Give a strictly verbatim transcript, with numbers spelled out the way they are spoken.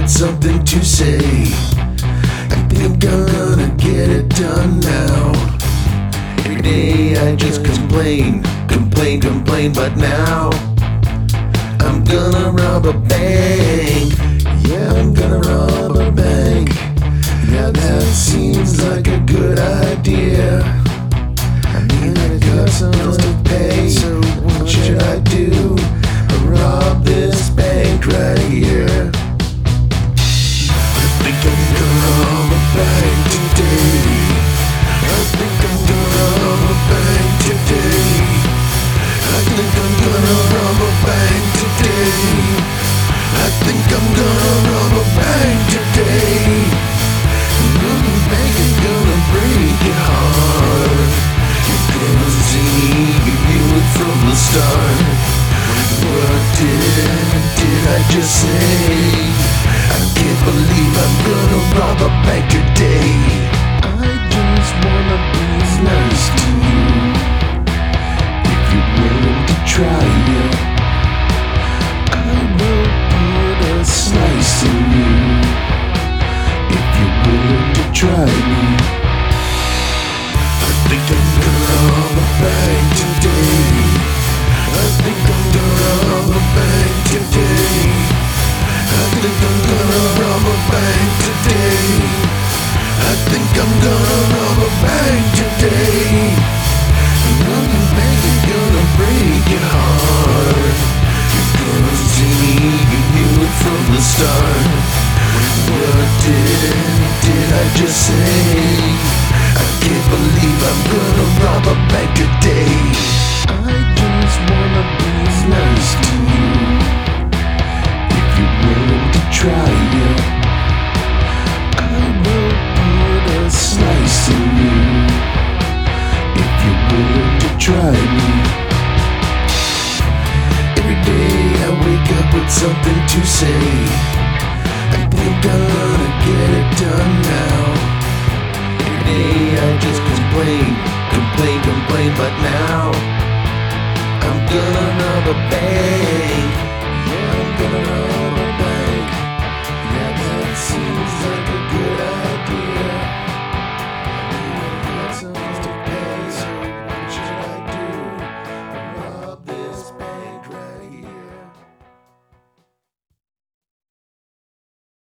with something to say. I think I'm gonna get it done now. Every day I just complain, complain, complain, but now I'm gonna rob a bank. Yeah, I'm gonna rob a bank. Yeah, that seems like a good idea. I mean, I got some bills to pay, so what should I do? Rob this bank right here. I think I'm gonna rob a bank today. I think I'm gonna rob a bank today. I think I'm gonna rob a bank today. I think I'm gonna rob a bank today. The bank is gonna break it hard. You're gonna see, you knew it from the start. What did, did I just say? I can't believe I'm gonna rob a bank today. I just wanna be nice to you. If you're willing to try it, I will put a slice in you. If you're willing to try me, I think I'm gonna rob a bank today. I think I'm gonna rob a bank today. I think I'm gonna rob a bank today. I think I'm gonna rob a bank today. The bank is gonna break it hard. You're gonna see, you knew it from the start. What did, did I just say? I can't believe I'm gonna rob a bank today. I just wanna be nice to you. If you're willing to try it, I will put a slice in you. If you're willing to try me. Every day I wake up with something to say. I think I'm gonna get it done now. Every day I just complain, complain, complain, but now I'm gonna rob a bank.